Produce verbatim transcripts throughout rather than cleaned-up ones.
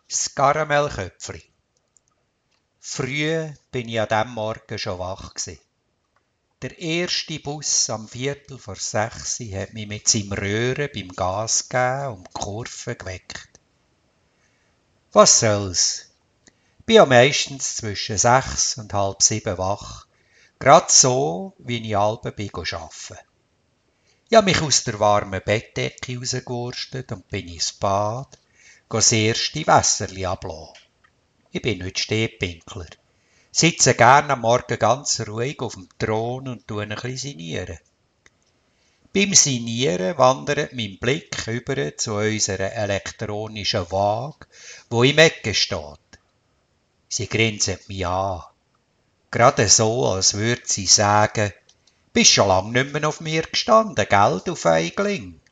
Das Karamellköpfli. Früh bin ich an diesem Morgen schon wach gsi. Der erste Bus am Viertel vor sechs hat mich mit seinem Röhren beim Gas geben und die Kurve geweckt. Was soll's? Bin ja meistens zwischen sechs und halb sieben wach, grad so, wie ich halb bin arbeiten. Ich habe mich aus der warmen Bettdecke rausgewurstet und bin ins Bad, das erste Wässerli ablassen. Ich bin nicht Stehpinkler. Sitze gerne am Morgen ganz ruhig auf dem Thron und tue ein bisschen sinieren. Beim Sinieren wandert mein Blick über zu unserer elektronischen Waage, wo im Ecke steht. Sie grinset mich an. Gerade so, als würde sie sagen, bist schon lange nicht mehr auf mir gestanden, gell, du Feigling?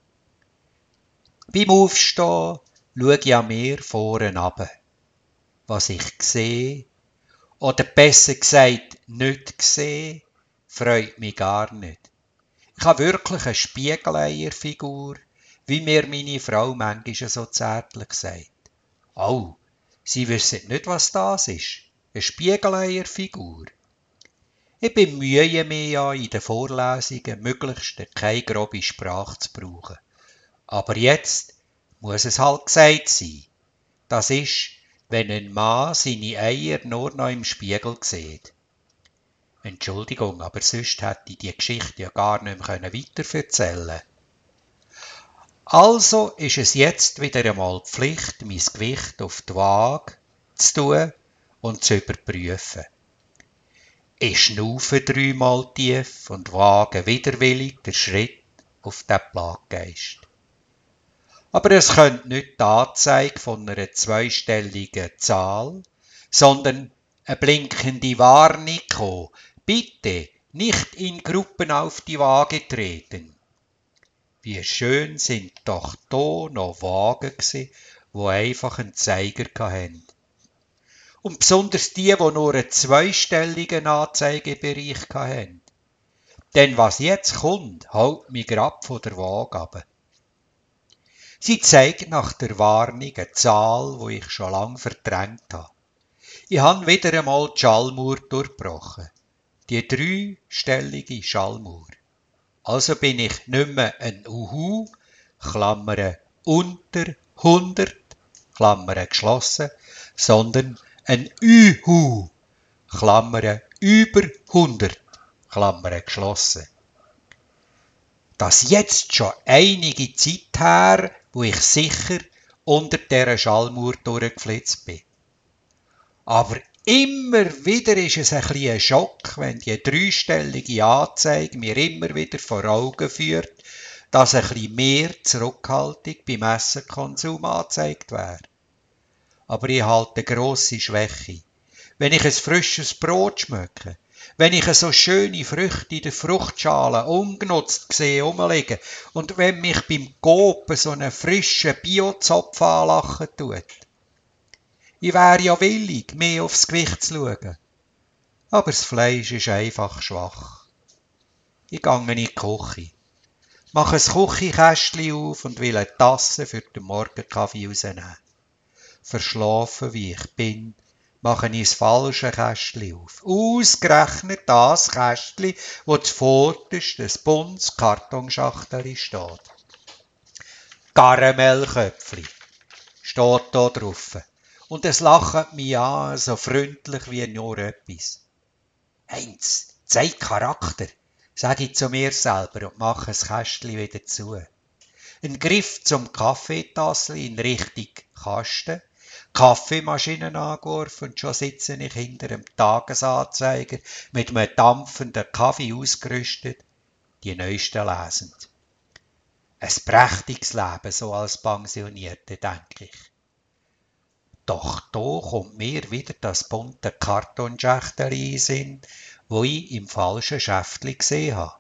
Beim Aufstehen schaue ich an mir vorne runter. Was ich sehe, oder besser gesagt nicht sehe, freut mich gar nicht. Ich habe wirklich eine Spiegeleierfigur, wie mir meine Frau manchmal so zärtlich sagt. Oh, Sie wissen nicht, was das ist. Eine Spiegeleierfigur. Ich bemühe mich ja in den Vorlesungen, möglichst keine grobe Sprache zu brauchen. Aber jetzt muss es halt gesagt sein. Das ist, wenn ein Mann seine Eier nur noch im Spiegel sieht. Entschuldigung, aber sonst hätte ich die Geschichte ja gar nicht mehr weiterverzählen können. Also ist es jetzt wieder einmal Pflicht, mein Gewicht auf die Waage zu tun und zu überprüfen. Ich schnaufe dreimal tief und wage widerwillig den Schritt auf den Plaggeist. Aber es könnte nicht die Anzeige von einer zweistelligen Zahl, sondern eine blinkende Warnung kommen. Bitte nicht in Gruppen auf die Waage treten. Wie schön sind doch da noch Wagen gsi, wo einfach einen Zeiger hatten. Und besonders die, die nur einen zweistelligen Anzeigebereich hatten. Denn was jetzt kommt, haut mich grad von der Waage ab. Sie zeigt nach der Warnung eine Zahl, die ich schon lange verdrängt habe. Ich habe wieder einmal die Schallmauer durchbrochen. Die dreistellige Schallmauer. Also bin ich nicht mehr ein Uhu, Klammern unter hundert, Klammern geschlossen, sondern ein Ühu, Klammern über hundert, Klammern geschlossen. Das jetzt schon einige Zeit her, wo ich sicher unter dieser Schallmauer durchgeflitzt bin. Aber immer wieder ist es ein bisschen ein Schock, wenn die dreistellige Anzeige mir immer wieder vor Augen führt, dass ein bisschen mehr Zurückhaltung beim Essenkonsum angezeigt wäre. Aber ich halte eine grosse Schwäche. Wenn ich ein frisches Brot schmecke, wenn ich so schöne Früchte in der Fruchtschale ungenutzt sehe rumliegen und wenn mich beim Kopen so einen frischen Biozopf anlachen tut. Ich wäre ja willig, mehr aufs Gewicht zu schauen. Aber das Fleisch ist einfach schwach. Ich gehe in die Küche, mache ein Küchenkästchen auf und will eine Tasse für den Morgenkaffee rausnehmen. Verschlafen wie ich bin, mache ich das falsche Kästchen auf. Ausgerechnet das Kästchen, wo zuvorderst des buntes Kartonschachtel steht. Karamellköpfli steht da drauf. Und es lacht mich an, so freundlich wie nur etwas. Heinz, zeig Charakter, sage ich zu mir selber und mache das Kästchen wieder zu. Ein Griff zum Kaffeetassel in Richtung Kasten, Kaffeemaschine angeworfen und schon sitze ich hinter dem Tagesanzeiger mit einem dampfenden Kaffee ausgerüstet, die neuesten lesend. Ein prächtiges Leben, so als Pensionierte, denke ich. Doch da kommt mir wieder das bunte Kartonschächtel in den Sinn, wo ich im falschen Schäftchen gesehen habe.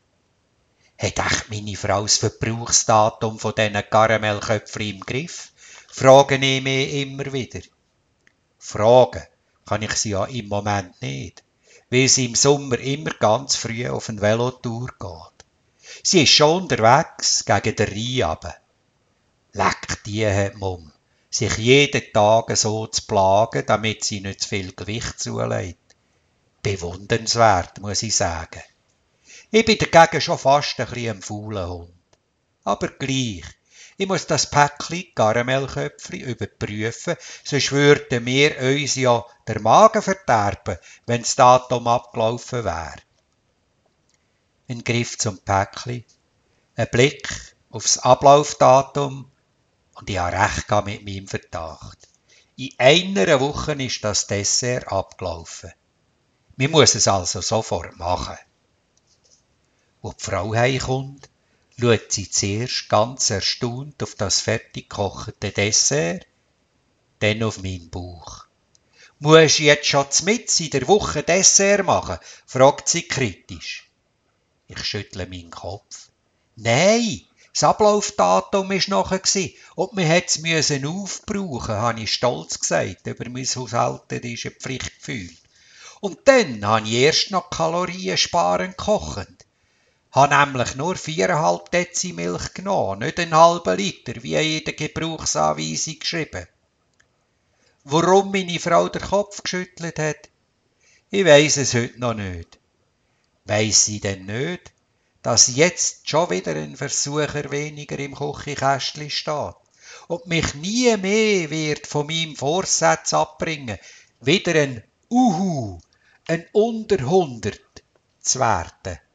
Hat echt meine Frau das Verbrauchsdatum von diesen Karamellköpfchen im Griff? Frage ich mich immer wieder. Fragen kann ich sie ja im Moment nicht, weil sie im Sommer immer ganz früh auf eine Velotour geht. Sie ist schon unterwegs gegen den Rhein runter. Leck die Mumm. sich jeden Tag so zu plagen, damit sie nicht zu viel Gewicht zulegt. Bewundernswert, muss ich sagen. Ich bin dagegen schon fast ein bisschen ein fauler Hund. Aber gleich, ich muss das Päckchen Karamellköpfchen überprüfen, sonst würden wir uns ja der Magen verderben, wenn das Datum abgelaufen wäre. Ein Griff zum Päckchen, ein Blick aufs Ablaufdatum und ich habe recht mit meinem Verdacht. In einer Woche ist das Dessert abgelaufen. Man muss es also sofort machen. Als die Frau heimkommt, schaut sie zuerst ganz erstaunt auf das fertig gekochte Dessert, dann auf meinen Bauch. «Musst du jetzt schon mitten in der Woche Dessert machen?» fragt sie kritisch. Ich schüttle meinen Kopf. «Nein, das Ablaufdatum war nachher und wir mussten es aufbrauchen», habe ich stolz gesagt, über mein haushälterisches Pflichtgefühl. Und dann habe ich erst noch kaloriensparend gekocht. Habe nämlich nur viereinhalb Dezi Milch genommen, nicht einen halben Liter, wie in der Gebrauchsanweisung geschrieben. Warum meine Frau den Kopf geschüttelt hat? Ich weiss es heute noch nicht. Weiss sie denn nicht, dass jetzt schon wieder ein Versucher weniger im Küchenkästchen steht und mich nie mehr wird von meinem Vorsatz abbringen, wieder ein Uhu, ein unter hundert zu werden?